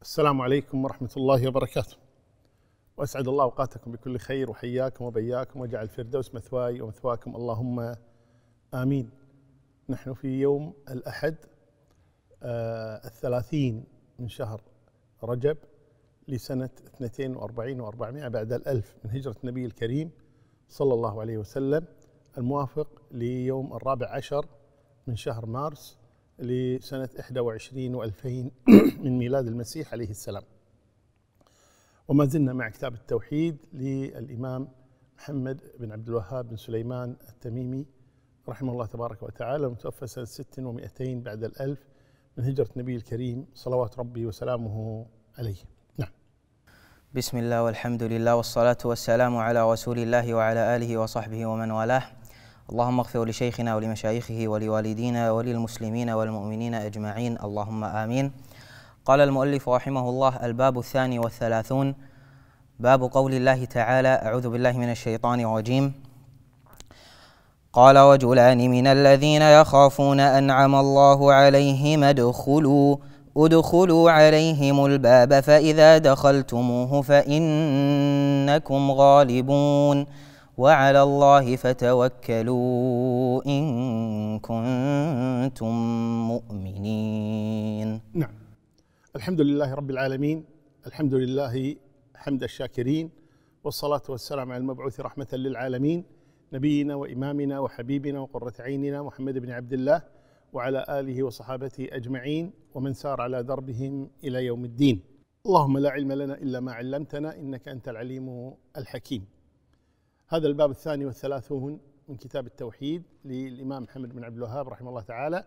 السلام عليكم ورحمة الله وبركاته، وأسعد الله أوقاتكم بكل خير، وحياكم وبياكم، وجعل الفردوس مثواي ومثواكم، اللهم آمين. نحن في يوم الأحد 30 من شهر رجب لسنة 42 و400 بعد الألف من هجرة النبي الكريم صلى الله عليه وسلم، الموافق ليوم 14 من شهر مارس لسنة 21 و2000 من ميلاد المسيح عليه السلام. وما زلنا مع كتاب التوحيد للإمام محمد بن عبد الوهاب بن سليمان التميمي رحمه الله تبارك وتعالى، المتوفى سنة 6 و200 بعد الألف من هجرة النبي الكريم صلوات ربي وسلامه عليه. نعم. بسم الله والحمد لله والصلاة والسلام على رسول الله وعلى آله وصحبه ومن والاه. اللهم اغفر لشيخنا ولمشايخه ولوالدينا وللمسلمين والمؤمنين أجمعين، اللهم آمين. قال المؤلف رحمه الله: الباب 32، باب قول الله تعالى: أعوذ بالله من الشيطان الرجيم. قال رجلان من الذين يخافون أنعم الله عليهم ادخلوا عليهم الباب فإذا دخلتموه فإنكم غالبون وعلى الله فتوكلوا إن كنتم مؤمنين. نعم. الحمد لله رب العالمين، الحمد لله حمد الشاكرين، والصلاة والسلام على المبعوث رحمة للعالمين، نبينا وإمامنا وحبيبنا وقرة عيننا محمد بن عبد الله وعلى آله وصحابته أجمعين ومن سار على دربهم إلى يوم الدين. اللهم لا علم لنا إلا ما علمتنا إنك أنت العليم الحكيم. هذا الباب 32 من كتاب التوحيد للإمام محمد بن عبد الوهاب رحمه الله تعالى،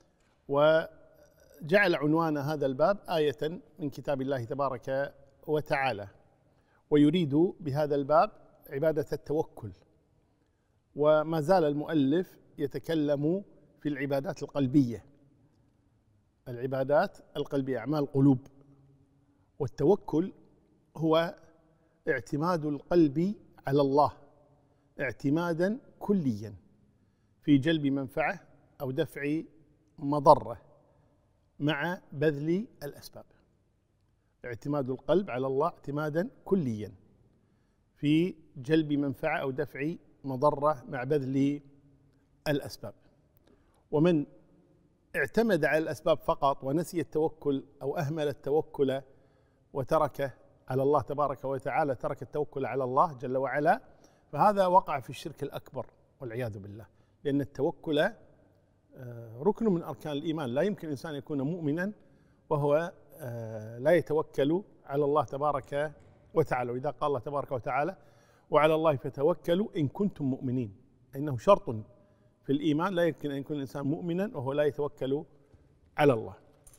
وجعل عنوان هذا الباب آية من كتاب الله تبارك وتعالى، ويريد بهذا الباب عبادة التوكل. وما زال المؤلف يتكلم في العبادات القلبية، العبادات القلبية، أعمال القلوب. والتوكل هو اعتماد القلب على الله اعتمادا كليا في جلب منفعة أو دفع مضرة مع بذل الأسباب. اعتماد القلب على الله اعتمادا كليا في جلب منفعة أو دفع مضرة مع بذل الأسباب. ومن اعتمد على الأسباب فقط ونسي التوكل أو أهمل التوكل وتركه على الله تبارك وتعالى، ترك التوكل على الله جل وعلا، فهذا وقع في الشرك الأكبر والعياذ بالله. لأن التوكل ركن من أركان الإيمان، لا يمكن الإنسان يكون مؤمنا وهو لا يتوكل على الله تبارك وتعالى. وإذا قال الله تبارك وتعالى: وعلى الله فتوكلوا إن كنتم مؤمنين، إنه شرط في الإيمان، لا يمكن أن يكون الإنسان مؤمنا وهو لا يتوكل على الله.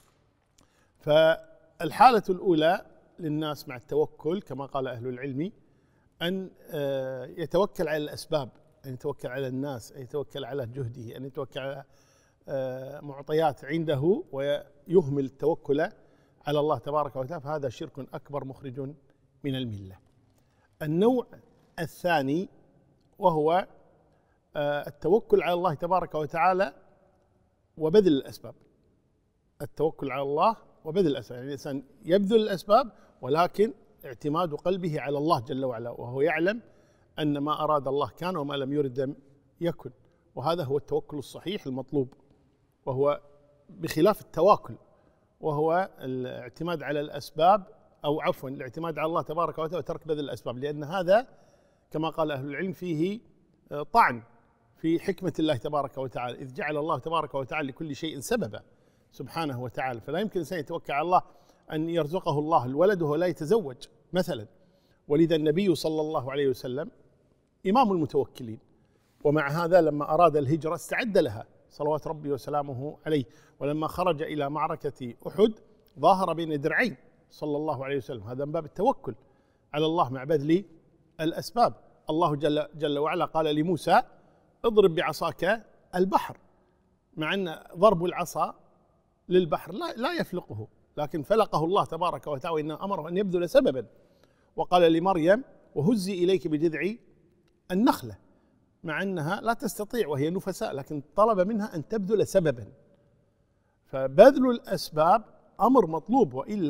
فالحالة الأولى للناس مع التوكل كما قال أهل العلم أن يتوكل على الأسباب، أن يتوكل على الناس، أن يتوكل على جهده، أن يتوكل على معطيات عنده ويهمل التوكل على الله تبارك وتعالى، فهذا شرك أكبر مخرج من الملة. النوع الثاني وهو التوكل على الله تبارك وتعالى وبذل الأسباب. التوكل على الله وبذل الأسباب، يعني الإنسان يبذل الأسباب ولكن اعتماد قلبه على الله جل وعلا، وهو يعلم أن ما أراد الله كان وما لم يرد لم يكن. وهذا هو التوكل الصحيح المطلوب، وهو بخلاف التواكل وهو الاعتماد على الأسباب، أو عفوا الاعتماد على الله تبارك وتعالى وترك بذل الأسباب، لأن هذا كما قال أهل العلم فيه طعن في حكمة الله تبارك وتعالى، إذ جعل الله تبارك وتعالى لكل شيء سببا سبحانه وتعالى. فلا يمكن الإنسان يتوكل على الله أن يرزقه الله الولد وهو لا يتزوج مثلا. ولذا النبي صلى الله عليه وسلم إمام المتوكلين، ومع هذا لما أراد الهجرة استعد لها صلوات ربي وسلامه عليه. ولما خرج إلى معركة أحد ظاهر بين درعين صلى الله عليه وسلم، هذا من باب التوكل على الله مع بذل الأسباب. الله جل وعلا قال لموسى: اضرب بعصاك البحر، مع أن ضرب العصا للبحر لا يفلقه، لكن فلقه الله تبارك وتعالى، وإنه أمره أن يبذل سببا. وقال لمريم: وهزي إليك بجذع النخلة، مع أنها لا تستطيع وهي نفساء، لكن طلب منها أن تبذل سببا. فبذل الأسباب أمر مطلوب، وإلا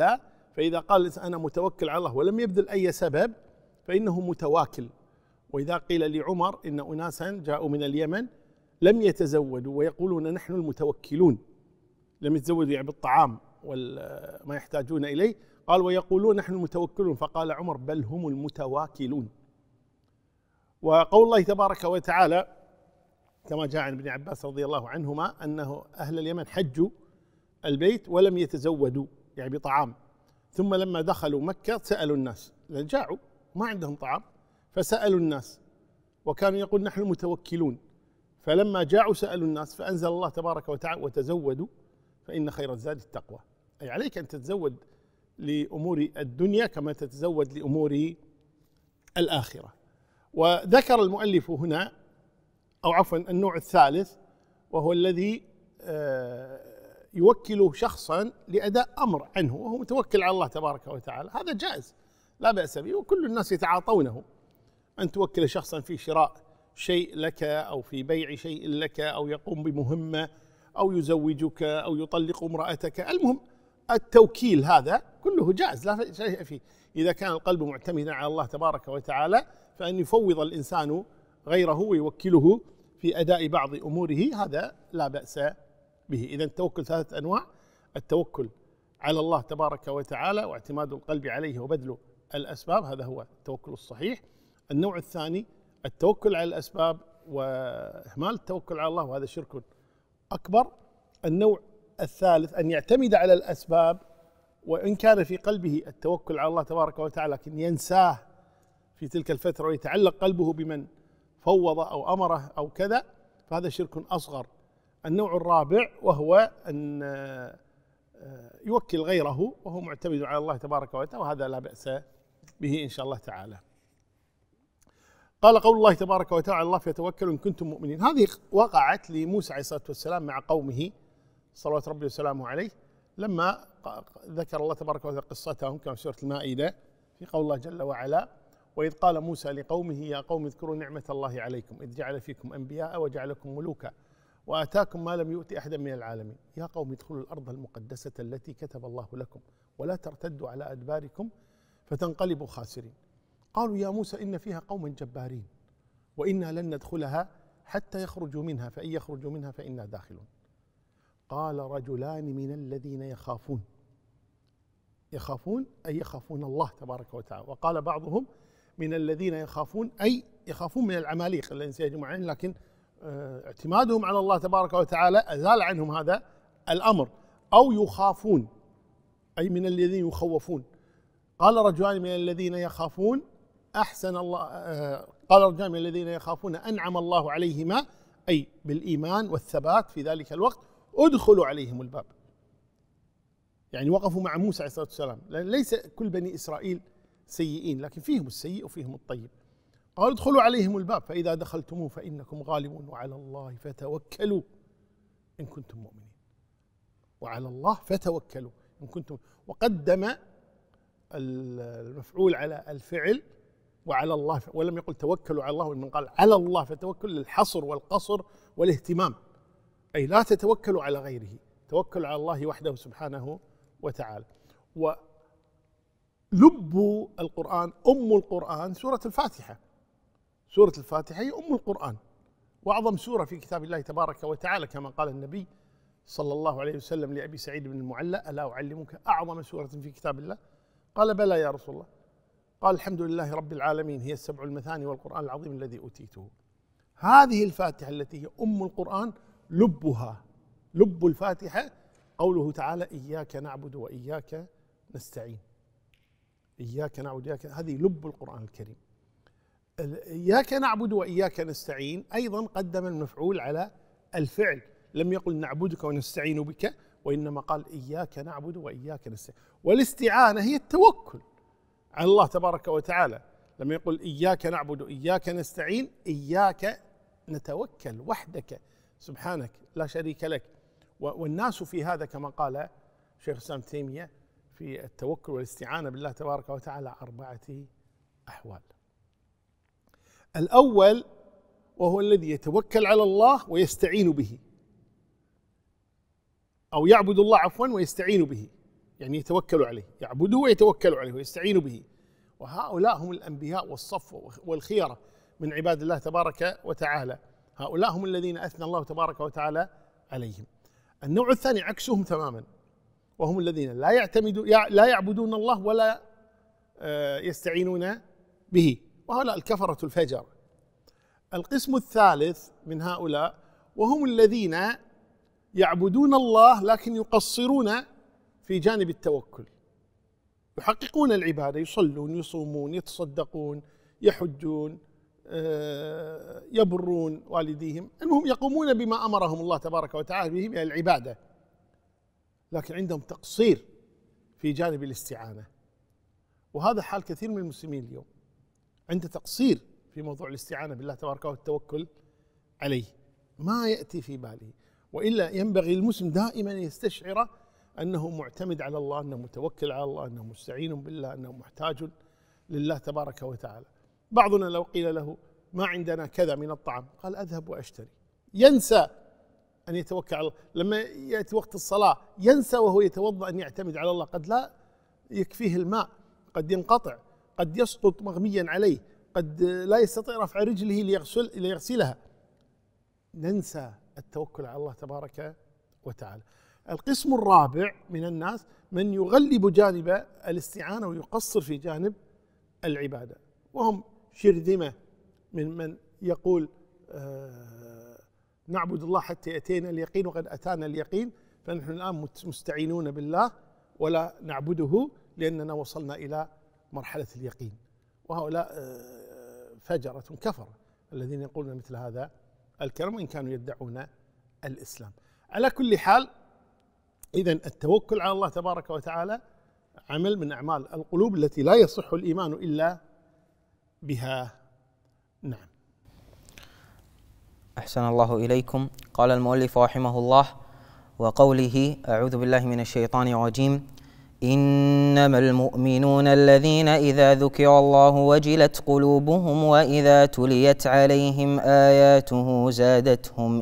فإذا قال الإنسان أنا متوكل على الله ولم يبذل أي سبب فإنه متواكل. وإذا قيل لعمر إن أناسا جاءوا من اليمن لم يتزودوا ويقولون نحن المتوكلون، لم يتزودوا يعني بالطعام وما يحتاجون إليه، قال ويقولون نحن المتوكلون، فقال عمر بل هم المتواكلون. وقول الله تبارك وتعالى كما جاء عن ابن عباس رضي الله عنهما أنه أهل اليمن حجوا البيت ولم يتزودوا يعني بطعام، ثم لما دخلوا مكة سألوا الناس لأن جاعوا ما عندهم طعام، فسألوا الناس وكانوا يقول نحن المتوكلون، فلما جاعوا سألوا الناس فأنزل الله تبارك وتعالى وتزودوا فإن خير الزاد التقوى، أي عليك أن تتزود لأمور الدنيا كما تتزود لأمور الآخرة. وذكر المؤلف هنا أو عفوا النوع الثالث وهو الذي يوكل شخصا لأداء أمر عنه وهو متوكل على الله تبارك وتعالى، هذا جائز لا بأس به وكل الناس يتعاطونه، أن توكل شخصا في شراء شيء لك أو في بيع شيء لك أو يقوم بمهمة أو يزوجك أو يطلق امرأتك، المهم التوكيل هذا كله جائز لا شيء فيه، إذا كان القلب معتمدا على الله تبارك وتعالى فأن يفوض الإنسان غيره ويوكله في أداء بعض أموره هذا لا بأس به. إذا التوكل ثلاثة أنواع: التوكل على الله تبارك وتعالى واعتماد القلب عليه وبذل الأسباب، هذا هو التوكل الصحيح. النوع الثاني التوكل على الأسباب وإهمال التوكل على الله وهذا شرك أكبر. النوع الثالث أن يعتمد على الأسباب وإن كان في قلبه التوكل على الله تبارك وتعالى لكن ينساه في تلك الفترة ويتعلق قلبه بمن فوض أو أمره أو كذا، فهذا شرك أصغر. النوع الرابع وهو أن يوكل غيره وهو معتمد على الله تبارك وتعالى، وهذا لا بأس به إن شاء الله تعالى. قال قول الله تبارك وتعالى الله فيتوكلوا إن كنتم مؤمنين، هذه وقعت لموسى عليه الصلاة والسلام مع قومه صلوات ربي وسلامه عليه لما ذكر الله تبارك وتعالى قصتهم كما في سورة المائدة في قول الله جل وعلا وإذ قال موسى لقومه يا قوم اذكروا نعمة الله عليكم إذ جعل فيكم أنبياء وجعلكم ملوكا وآتاكم ما لم يؤت أحدا من العالمين يا قوم ادخلوا الأرض المقدسة التي كتب الله لكم ولا ترتدوا على أدباركم فتنقلبوا خاسرين. قالوا يا موسى إن فيها قوما جبارين وإنا لن ندخلها حتى يخرجوا منها فإن يخرجوا منها فإنا داخلون. قال رجلان من الذين يخافون أي يخافون الله تبارك وتعالى، وقال بعضهم من الذين يخافون أي يخافون من العماليق الذين سيهجمون عليهم، لكن اعتمادهم على الله تبارك وتعالى أزال عنهم هذا الأمر. أو يخافون أي من الذين يخوفون. قال رجلان من الذين يخافون أحسن الله قال رجلان من الذين يخافون أنعم الله عليهما أي بالإيمان والثبات في ذلك الوقت ادخلوا عليهم الباب، يعني وقفوا مع موسى عليه الصلاة والسلام، لأن ليس كل بني إسرائيل سيئين لكن فيهم السيء وفيهم الطيب. قالوا ادخلوا عليهم الباب فإذا دخلتموه فإنكم غالبون وعلى الله فتوكلوا إن كنتم مؤمنين. وعلى الله فتوكلوا إن كنتم، وقدم المفعول على الفعل وعلى الله ولم يقل توكلوا على الله، وإنما قال على الله فتوكل للحصر والقصر والاهتمام، أي لا تتوكلوا على غيره، توكلوا على الله وحده سبحانه وتعالى. ولب القرآن أم القرآن سورة الفاتحة، سورة الفاتحة هي أم القرآن وأعظم سورة في كتاب الله تبارك وتعالى، كما قال النبي صلى الله عليه وسلم لأبي سعيد بن المعلى ألا أعلمك أعظم سورة في كتاب الله؟ قال بلى يا رسول الله. قال الحمد لله رب العالمين هي السبع المثاني والقرآن العظيم الذي أوتيته. هذه الفاتحة التي هي أم القرآن لبها، لب الفاتحة قوله تعالى إياك نعبد وإياك نستعين، إياك نعبد وإياك، هذه لب القرآن الكريم. إياك نعبد وإياك نستعين أيضا قدم المفعول على الفعل، لم يقل نعبدك ونستعين بك وإنما قال إياك نعبد وإياك نستعين. والاستعانة هي التوكل على الله تبارك وتعالى، لم يقل إياك نعبد وإياك نستعين، إياك نتوكل وحدك سبحانك لا شريك لك. والناس في هذا كما قال شيخ الإسلام تيمية في التوكل والاستعانة بالله تبارك وتعالى 4 أحوال. الأول وهو الذي يتوكل على الله ويستعين به، أو يعبد الله عفوا ويستعين به، يعني يتوكلوا عليه، يعبدوه ويتوكلوا عليه ويستعينوا به. وهؤلاء هم الأنبياء والصفوة والخيرة من عباد الله تبارك وتعالى، هؤلاء هم الذين أثنى الله تبارك وتعالى عليهم. النوع الثاني عكسهم تماما، وهم الذين لا يعبدون الله ولا يستعينون به، وهؤلاء الكفرة الفجر. القسم الثالث من هؤلاء وهم الذين يعبدون الله لكن يقصرون في جانب التوكل، يحققون العبادة، يصلون يصومون يتصدقون يحجون يبرون والديهم، المهم يقومون بما أمرهم الله تبارك وتعالى به من العبادة، لكن عندهم تقصير في جانب الاستعانة. وهذا حال كثير من المسلمين اليوم، عنده تقصير في موضوع الاستعانة بالله تبارك والتوكل عليه، ما يأتي في باله. وإلا ينبغي المسلم دائما يستشعر أنه معتمد على الله، أنه متوكل على الله، أنه مستعين بالله، أنه محتاج لله تبارك وتعالى. بعضنا لو قيل له ما عندنا كذا من الطعام قال أذهب وأشتري، ينسى أن يتوكل على الله. لما يأتي وقت الصلاة ينسى وهو يتوضأ أن يعتمد على الله، قد لا يكفيه الماء، قد ينقطع، قد يسقط مغميا عليه، قد لا يستطيع رفع رجله ليغسلها. ننسى التوكل على الله تبارك وتعالى. القسم الرابع من الناس من يغلب جانب الاستعانة ويقصر في جانب العبادة، وهم شرذمة من يقول نعبد الله حتى يأتينا اليقين وقد أتانا اليقين، فنحن الآن مستعينون بالله ولا نعبده لأننا وصلنا إلى مرحلة اليقين. وهؤلاء فجرة كفر الذين يقولون مثل هذا الكلام وإن كانوا يدعون الإسلام. على كل حال، إذن التوكل على الله تبارك وتعالى عمل من أعمال القلوب التي لا يصح الإيمان إلا بها. نعم. أحسن الله إليكم. قال المؤلف رحمه الله: وقوله أعوذ بالله من الشيطان الرجيم: إنما المؤمنون الذين إذا ذكر الله وجلت قلوبهم وإذا تليت عليهم آياته زادتهم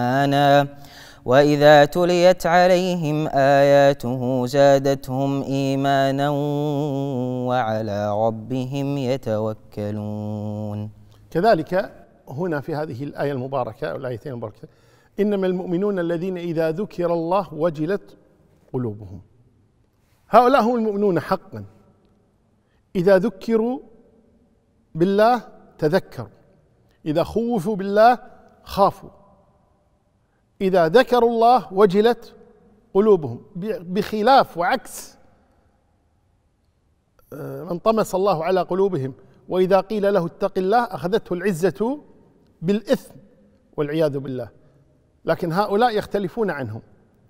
إيمانا وعلى ربهم يتوكلون. كذلك هنا في هذه الآية المباركة أو الآيتين المباركة: إنما المؤمنون الذين إذا ذكر الله وجلت قلوبهم. هؤلاء هم المؤمنون حقا، إذا ذكروا بالله تذكروا، إذا خوفوا بالله خافوا، إذا ذكروا الله وجلت قلوبهم، بخلاف وعكس من طمس الله على قلوبهم وإذا قيل له اتق الله أخذته العزة بالإثم والعياذ بالله. لكن هؤلاء يختلفون عنهم.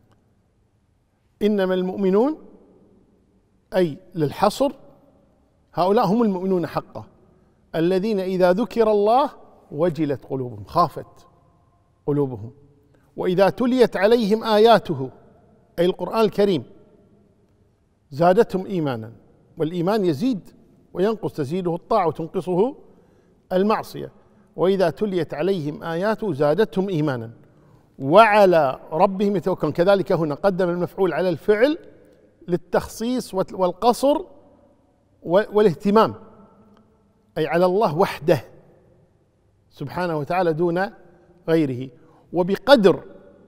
إنما المؤمنون أي للحصر، هؤلاء هم المؤمنون حقا الذين إذا ذكر الله وجلت قلوبهم، خافت قلوبهم، وإذا تليت عليهم آياته أي القرآن الكريم زادتهم إيمانا. والإيمان يزيد وينقص، تزيده الطاعة وتنقصه المعصية. وإذا تليت عليهم آياته زادتهم إيمانا وعلى ربهم يتوكلون. كذلك هنا قدم المفعول على الفعل للتخصيص والقصر والاهتمام، أي على الله وحده سبحانه وتعالى دون غيره. وبقدر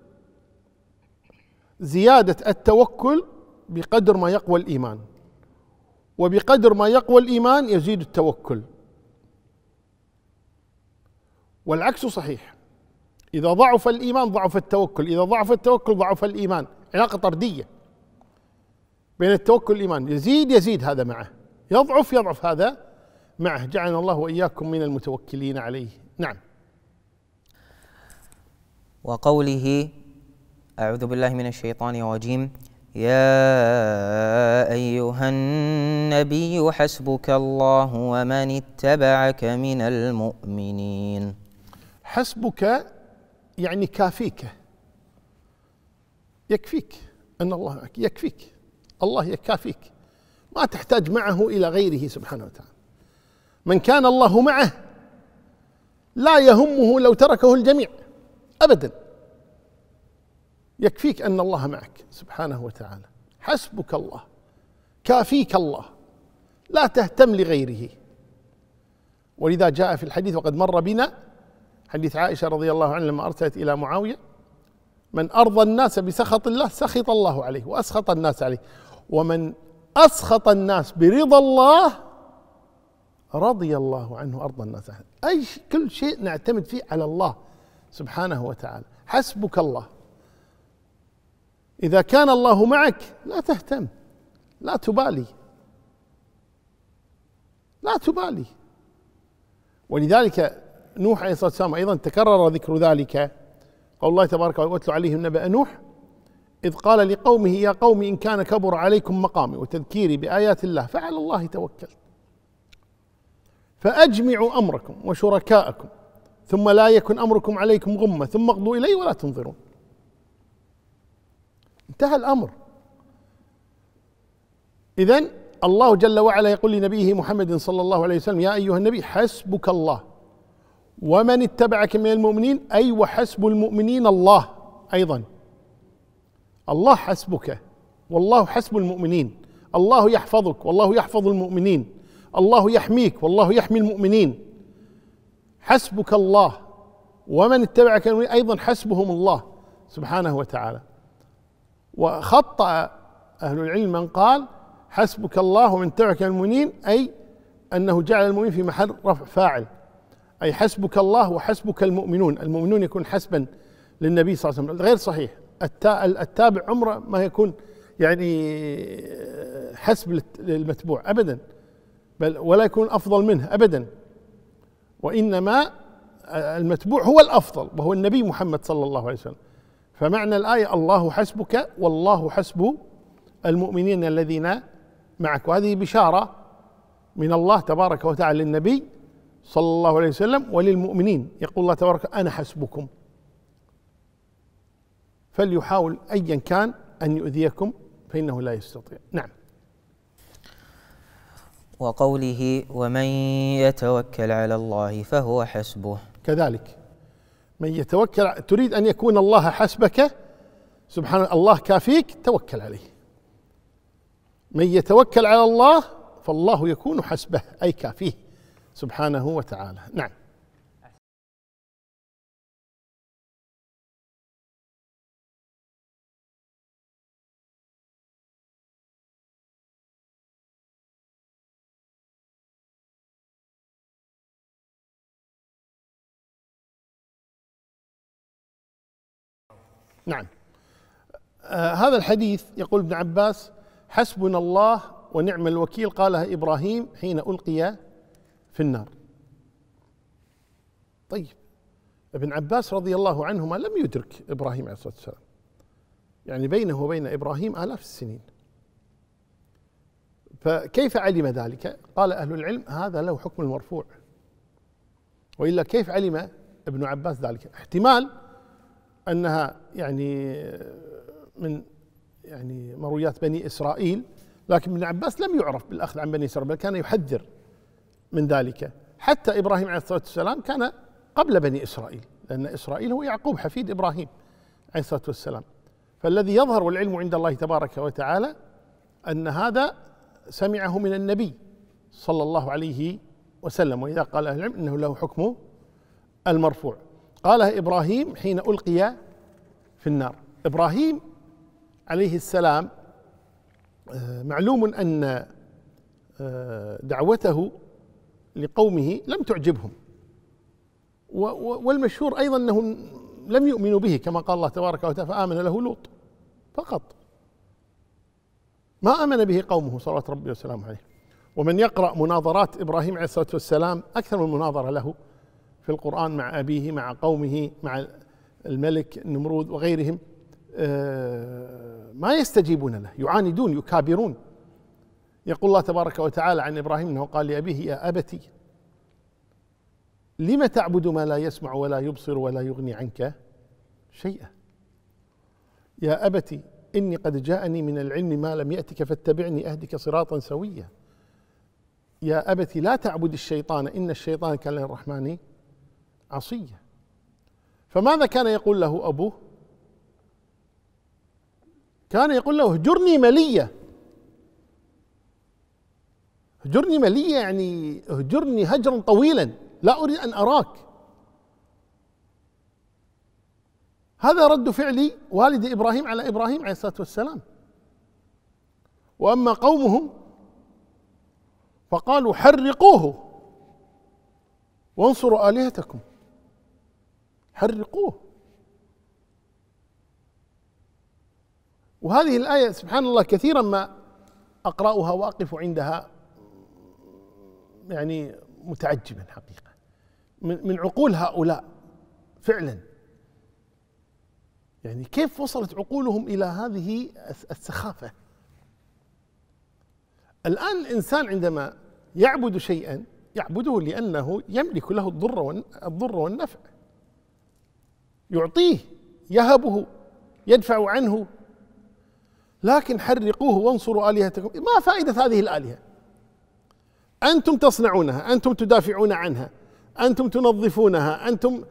زيادة التوكل بقدر ما يقوى الإيمان، وبقدر ما يقوى الإيمان يزيد التوكل، والعكس صحيح. إذا ضعف الإيمان ضعف التوكل، إذا ضعف التوكل ضعف الإيمان. علاقة طردية بين التوكل والإيمان، يزيد هذا معه، يضعف هذا معه. جعلنا الله وإياكم من المتوكلين عليه. نعم. وقوله أعوذ بالله من الشيطان الرجيم: يا أيها النبي حسبك الله ومن اتبعك من المؤمنين. حسبك يعني كافيك، يكفيك أن الله معك، يكفيك الله يكافيك، ما تحتاج معه إلى غيره سبحانه وتعالى. من كان الله معه لا يهمه لو تركه الجميع أبدا، يكفيك أن الله معك سبحانه وتعالى. حسبك الله، كافيك الله، لا تهتم لغيره. ولذا جاء في الحديث وقد مر بنا حديث عائشة رضي الله عنها لما أرسلت إلى معاوية: من أرضى الناس بسخط الله سخط الله عليه وأسخط الناس عليه، ومن أسخط الناس برضا الله رضي الله عنه أرضى الناس عنه. أي كل شيء نعتمد فيه على الله سبحانه وتعالى. حسبك الله، إذا كان الله معك لا تهتم، لا تبالي، لا تبالي. ولذلك نوح عليه الصلاة والسلام أيضا تكرر ذكر ذلك، قول الله تبارك وتعالى: واتل عليهم نبأ نوح إذ قال لقومه يا قوم إن كان كبر عليكم مقامي وتذكيري بآيات الله فعلى الله توكلت فأجمعوا أمركم وشركاءكم ثم لا يكن أمركم عليكم غمة ثم اقضوا إلي ولا تنظرون. انتهى الأمر. إذن الله جل وعلا يقول لنبيه محمد صلى الله عليه وسلم: يا أيها النبي حسبك الله ومن اتبعك من المؤمنين، أي وحسب المؤمنين الله أيضا. الله حسبك والله حسب المؤمنين، الله يحفظك والله يحفظ المؤمنين، الله يحميك والله يحمي المؤمنين. حسبك الله ومن اتبعك من المؤمنين أيضا حسبهم الله سبحانه وتعالى. وخطأ أهل العلم من قال حسبك الله ومن اتبعك من المؤمنين، أي أنه جعل المؤمن في محل رفع فاعل، أي حسبك الله وحسبك المؤمنون. المؤمنون يكون حسبا للنبي صلى الله عليه وسلم، غير صحيح. التابع عمره ما يكون يعني حسب للمتبوع أبدا، بل ولا يكون أفضل منه أبدا، وإنما المتبوع هو الأفضل وهو النبي محمد صلى الله عليه وسلم. فمعنى الآية الله حسبك والله حسب المؤمنين الذين معك، وهذه بشارة من الله تبارك وتعالى للنبي صلى الله عليه وسلم وللمؤمنين. يقول الله تبارك: أنا حسبكم، فليحاول أيا كان أن يؤذيكم فإنه لا يستطيع. نعم. وقوله: ومن يتوكل على الله فهو حسبه. كذلك من يتوكل، تريد أن يكون الله حسبك سبحان الله كافيك، توكل عليه. من يتوكل على الله فالله يكون حسبه أي كافيه سبحانه وتعالى. نعم. نعم. هذا الحديث يقول ابن عباس: حسبنا الله ونعم الوكيل قالها إبراهيم حين ألقي في النار. طيب، ابن عباس رضي الله عنهما لم يدرك إبراهيم عليه الصلاة والسلام، يعني بينه وبين إبراهيم آلاف السنين، فكيف علم ذلك؟ قال أهل العلم: هذا له حكم المرفوع، وإلا كيف علم ابن عباس ذلك؟ احتمال أنها يعني من يعني مرويات بني إسرائيل، لكن ابن عباس لم يعرف بالأخذ عن بني إسرائيل، بل كان يحذر من ذلك. حتى إبراهيم عليه الصلاة والسلام كان قبل بني إسرائيل، لأن إسرائيل هو يعقوب حفيد إبراهيم عليه الصلاة والسلام. فالذي يظهر والعلم عند الله تبارك وتعالى أن هذا سمعه من النبي صلى الله عليه وسلم، وإذا قال أهل العلم إنه له حكم المرفوع. قالها إبراهيم حين ألقي في النار. إبراهيم عليه السلام معلوم أن دعوته لقومه لم تعجبهم، والمشهور أيضا أنهم لم يؤمنوا به، كما قال الله تبارك وتعالى: فآمن له لوط فقط، ما آمن به قومه صلوات ربي وسلامه عليه. ومن يقرأ مناظرات إبراهيم عليه الصلاة والسلام أكثر من مناظرة له في القرآن مع أبيه، مع قومه، مع الملك نمرود وغيرهم، ما يستجيبون له، يعاندون يكابرون. يقول الله تبارك وتعالى عن إبراهيم أنه قال لأبيه: يا أبتي لم تعبد ما لا يسمع ولا يبصر ولا يغني عنك شيئا. يا أبتي إني قد جاءني من العلم ما لم يأتك فاتبعني أهدك صراطا سويا. يا أبتي لا تعبد الشيطان إن الشيطان كان للرحمن عصيا. فماذا كان يقول له أبوه؟ كان يقول له اهجرني ملية. اهجرني ملية يعني اهجرني هجرا طويلا، لا أريد أن أراك. هذا رد فعل والد إبراهيم على إبراهيم عليه الصلاة والسلام. وأما قومهم فقالوا حرقوه وانصروا آلهتكم. حرقوه. وهذه الآية سبحان الله كثيرا ما أقرأها وأقف عندها يعني متعجبا حقيقة من عقول هؤلاء فعلا. يعني كيف وصلت عقولهم إلى هذه السخافة؟ الآن الإنسان عندما يعبد شيئا يعبده لأنه يملك له الضر والنفع، يعطيه، يهبه، يدفع عنه. لكن حرقوه وانصروا آلهتكم، ما فائدة هذه الآلهة؟ أنتم تصنعونها، أنتم تدافعون عنها، أنتم تنظفونها، أنتم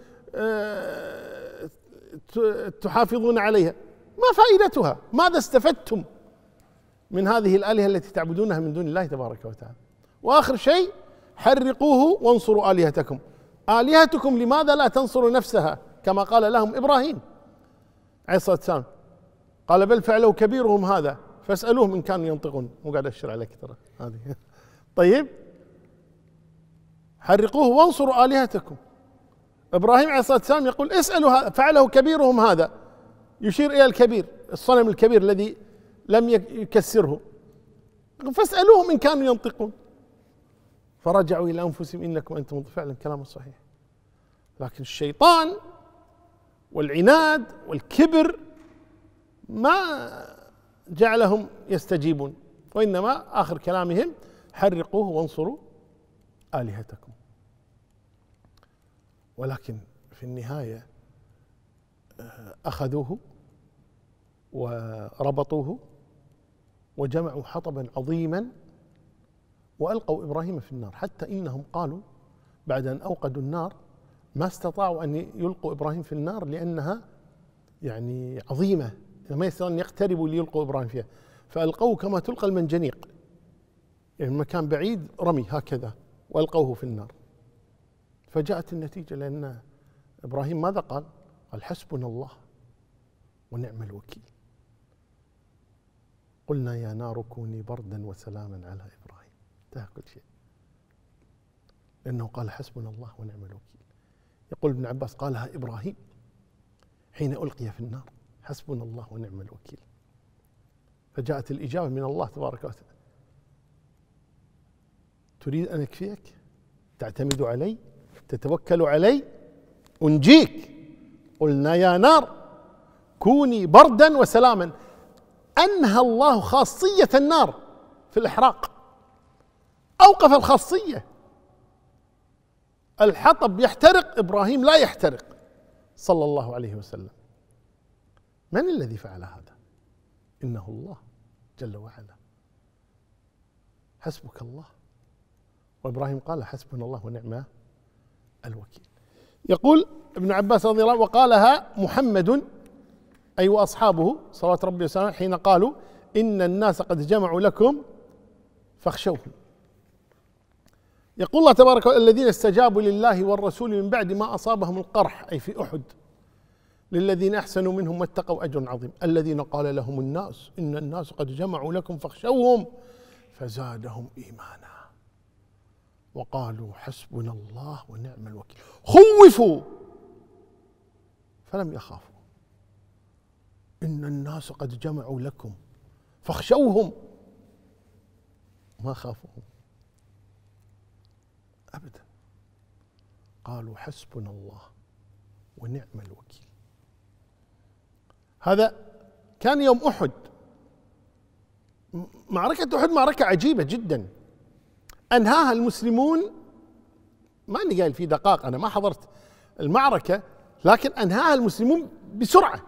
تحافظون عليها، ما فائدتها؟ ماذا استفدتم من هذه الآلهة التي تعبدونها من دون الله تبارك وتعالى؟ وآخر شيء حرقوه وانصروا آلهتكم. آلهتكم لماذا لا تنصر نفسها كما قال لهم إبراهيم عليه الصلاة والسلام؟ قال بل فعلوا كبيرهم هذا فاسألوهم إن كانوا ينطقون. مو قاعد أشر عليك ترى هذه. طيب حرقوه وانصروا آلهتكم. إبراهيم عليه الصلاة والسلام يقول اسألوا هذا فعله كبيرهم هذا، يشير إلى الكبير، الصنم الكبير الذي لم يكسره، فاسألوهم إن كانوا ينطقون. فرجعوا إلى أنفسهم إنكم أنتم فعلا كلام صحيح. لكن الشيطان والعناد والكبر ما جعلهم يستجيبون، وإنما آخر كلامهم حرقوه وانصروا آلهتكم. ولكن في النهاية أخذوه وربطوه وجمعوا حطبا عظيما وألقوا إبراهيم في النار، حتى إنهم قالوا بعد أن أوقدوا النار ما استطاعوا أن يلقوا إبراهيم في النار لأنها يعني عظيمة، ما يستطيعون أن يقتربوا ليلقوا إبراهيم فيها، فألقوه كما تلقى المنجنيق، يعني مكان بعيد رمي هكذا وألقوه في النار. فجاءت النتيجة، لأن إبراهيم ماذا قال؟ قال حسبنا الله ونعم الوكيل. قلنا يا نار كوني بردا وسلاما على إبراهيم. انتهى كل شيء، لأنه قال حسبنا الله ونعم الوكيل. يقول ابن عباس قالها إبراهيم حين ألقي في النار، حسبنا الله ونعم الوكيل. فجاءت الإجابة من الله تبارك وتعالى: تريد أن أكفيك؟ تعتمد علي؟ تتوكل علي؟ أنجيك. قلنا يا نار كوني بردا وسلاما. أنهى الله خاصية النار في الإحراق، أوقف الخاصية. الحطب يحترق، إبراهيم لا يحترق صلى الله عليه وسلم. من الذي فعل هذا؟ إنه الله جل وعلا. حسبك الله. وإبراهيم قال حسبنا الله ونعم الوكيل. يقول ابن عباس رضي الله عنه: وقالها محمد أي وأصحابه صلوات ربي وسلامه حين قالوا إن الناس قد جمعوا لكم فاخشوهم. يقول الله تبارك وتعالى: الذين استجابوا لله والرسول من بعد ما أصابهم القرح، أي في أحد، للذين أحسنوا منهم واتقوا أجر عظيم. الذين قال لهم الناس إن الناس قد جمعوا لكم فاخشوهم فزادهم إيمانا وقالوا حسبنا الله ونعم الوكيل. خوفوا فلم يخافوا. إن الناس قد جمعوا لكم فاخشوهم، ما خافوهم أبدا. قالوا حسبنا الله ونعم الوكيل. هذا كان يوم أحد. معركة أحد معركة عجيبة جدا، أنهاها المسلمون. ما أني قايل في دقائق، أنا ما حضرت المعركة، لكن أنهاها المسلمون بسرعة،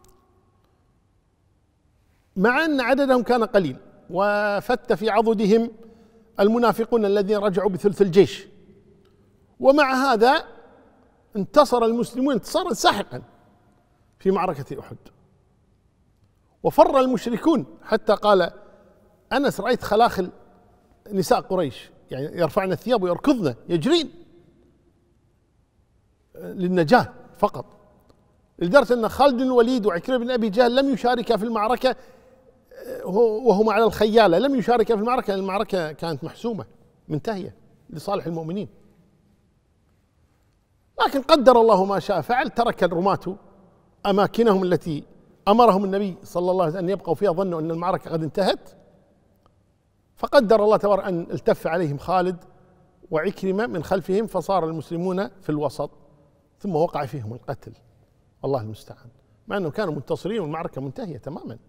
مع أن عددهم كان قليل، وفت في عضدهم المنافقون الذين رجعوا بثلث الجيش. ومع هذا انتصر المسلمون انتصارا ساحقا في معركة أحد. وفر المشركون حتى قال أنس: رأيت خلاخل نساء قريش يعني يرفعن الثياب ويركضن يجرين للنجاة فقط، لدرجة أن خالد بن الوليد وعكرمة بن أبي جهل لم يشاركا في المعركة وهما على الخيالة، لم يشاركا في المعركة لأن المعركة كانت محسومة منتهية لصالح المؤمنين. لكن قدر الله ما شاء فعل، ترك الرماة أماكنهم التي أمرهم النبي صلى الله عليه وسلم أن يبقوا فيها، ظنوا أن المعركة قد انتهت، فقدر الله تبارك أن التف عليهم خالد وعكرمة من خلفهم، فصار المسلمون في الوسط، ثم وقع فيهم القتل، الله المستعان، مع أنهم كانوا منتصرين والمعركة منتهية تماما.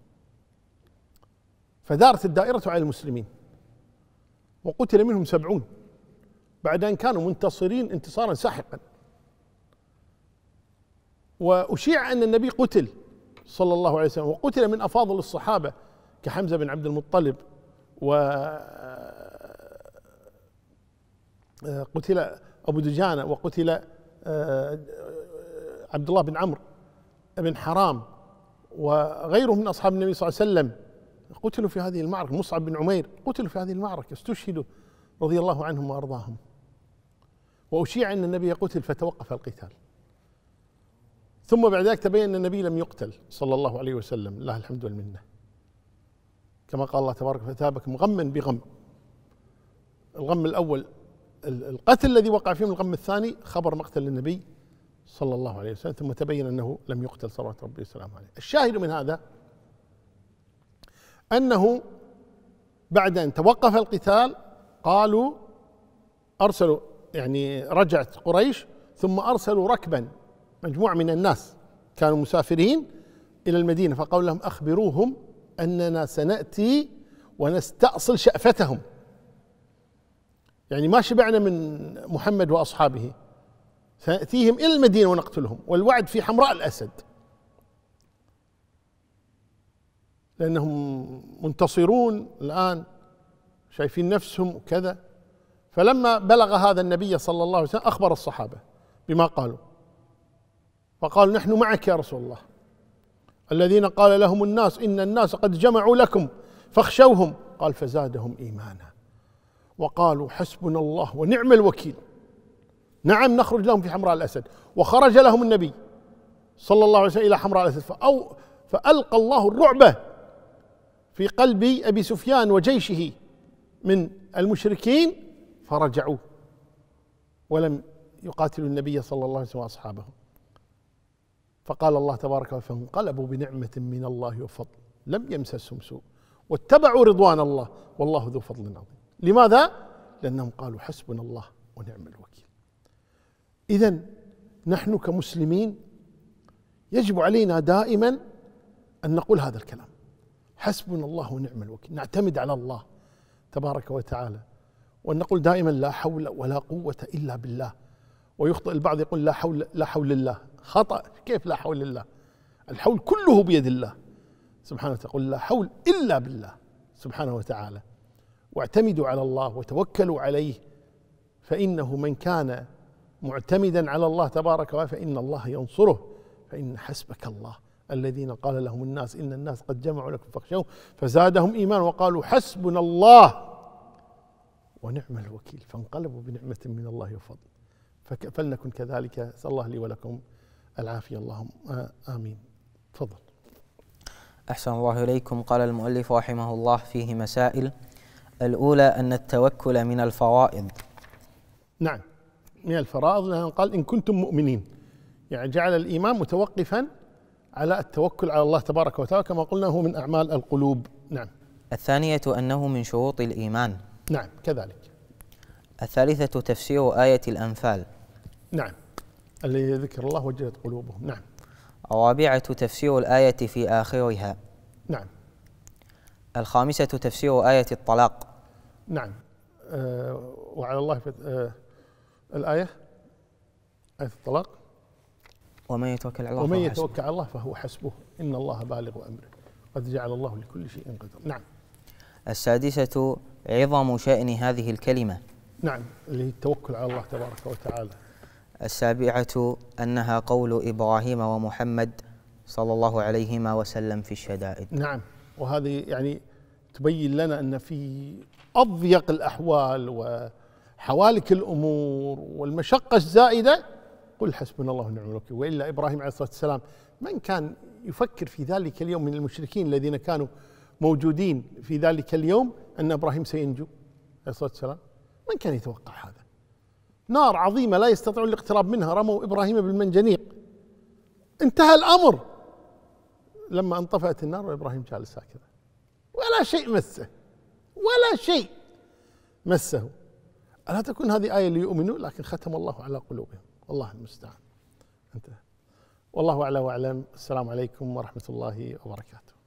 فدارت الدائرة على المسلمين وقتل منهم 70 بعد أن كانوا منتصرين انتصارا ساحقا. وأشيع أن النبي قتل صلى الله عليه وسلم، وقتل من أفاضل الصحابة كحمزة بن عبد المطلب، وقتل أبو دجانة، وقتل عبد الله بن عمرو بن حرام، وغيرهم من أصحاب النبي صلى الله عليه وسلم قتلوا في هذه المعركة. مصعب بن عمير قتلوا في هذه المعركة، استشهدوا رضي الله عنهم وأرضاهم. وأشيع أن النبي قتل فتوقف القتال، ثم بعد ذلك تبين أن النبي لم يقتل صلى الله عليه وسلم، لله الحمد والمنة، كما قال الله تبارك: فتابكم غما بغم. الغم الأول القتل الذي وقع فيهم، الغم الثاني خبر مقتل النبي صلى الله عليه وسلم، ثم تبين أنه لم يقتل صلوات ربي وسلامه عليه. الشاهد من هذا أنه بعد أن توقف القتال قالوا أرسلوا، يعني رجعت قريش ثم أرسلوا ركبا، مجموعة من الناس كانوا مسافرين إلى المدينة، فقالوا لهم: أخبروهم أننا سنأتي ونستأصل شأفتهم، يعني ما شبعنا من محمد وأصحابه، سنأتيهم إلى المدينة ونقتلهم، والوعد في حمراء الأسد، لأنهم منتصرون الآن شايفين نفسهم وكذا. فلما بلغ هذا النبي صلى الله عليه وسلم أخبر الصحابة بما قالوا، فقالوا: نحن معك يا رسول الله، الذين قال لهم الناس إن الناس قد جمعوا لكم فاخشوهم. قال: فزادهم إيمانا وقالوا: حسبنا الله ونعم الوكيل. نعم، نخرج لهم في حمراء الأسد. وخرج لهم النبي صلى الله عليه وسلم إلى حمراء الأسد، فألقى الله الرعب في قلب أبي سفيان وجيشه من المشركين، فرجعوا ولم يقاتلوا النبي صلى الله عليه وسلم وأصحابه. فقال الله تبارك وتعالى: فانقلبوا بنعمة من الله وفضل لم يمسسهم سوء واتبعوا رضوان الله والله ذو فضل عظيم. لماذا؟ لأنهم قالوا: حسبنا الله ونعم الوكيل. إذن نحن كمسلمين يجب علينا دائما أن نقول هذا الكلام: حسبنا الله ونعم الوكيل، نعتمد على الله تبارك وتعالى، وأن نقول دائما: لا حول ولا قوة إلا بالله. ويخطئ البعض يقول: لا حول الله. خطأ، كيف لا حول الله؟ الحول كله بيد الله سبحانه وتعالى. قل: لا حول إلا بالله سبحانه وتعالى. واعتمدوا على الله وتوكلوا عليه، فإنه من كان معتمدا على الله تبارك وتعالى فإن الله ينصره، فإن حسبك الله الذين قال لهم الناس إن الناس قد جمعوا لكم فاخشوهم فزادهم إيمانا وقالوا: حسبنا الله ونعم الوكيل. فانقلبوا بنعمة من الله وفضل. فلنكن كذلك. أسأل الله لي ولكم العافية، اللهم آمين. تفضل. أحسن الله إليكم. قال المؤلف رحمه الله: فيه مسائل. الأولى أن التوكل من الفرائض. نعم، من الفرائض، لأنه قال: إن كنتم مؤمنين، يعني جعل الإيمان متوقفا على التوكل على الله تبارك وتعالى، كما قلنا هو من أعمال القلوب. نعم. الثانية أنه من شروط الإيمان. نعم كذلك. الثالثة تفسير آية الأنفال. نعم، الذي ذكر الله وجلت قلوبهم. نعم. الرابعة تفسير الآية في آخرها. نعم. الخامسة تفسير آية الطلاق. نعم. وعلى الله الآية آية الطلاق: ومن يتوكل على الله ومن يتوكل على الله فهو حسبه إن الله بالغ أمره قد جعل الله لكل شيء قدر. نعم. السادسة عظم شأن هذه الكلمة. نعم، اللي هي التوكل على الله تبارك وتعالى. السابعة أنها قول إبراهيم ومحمد صلى الله عليه وسلم في الشدائد. نعم، وهذه يعني تبين لنا أن في أضيق الأحوال وحوالك الأمور والمشقة الزائدة قل حسبنا الله ونعم الوكيل. وإلا إبراهيم عليه الصلاة والسلام من كان يفكر في ذلك اليوم من المشركين الذين كانوا موجودين في ذلك اليوم أن إبراهيم سينجو عليه الصلاة والسلام؟ من كان يتوقع هذا؟ نار عظيمة لا يستطيعون الاقتراب منها، رموا إبراهيم بالمنجنيق، انتهى الأمر لما انطفأت النار وإبراهيم جالس هكذا ولا شيء مسه، ولا شيء مسه. ألا تكون هذه آية ليؤمنوا؟ لكن ختم الله على قلوبهم، والله المستعان. انتهى. والله أعلى وأعلم. السلام عليكم ورحمة الله وبركاته.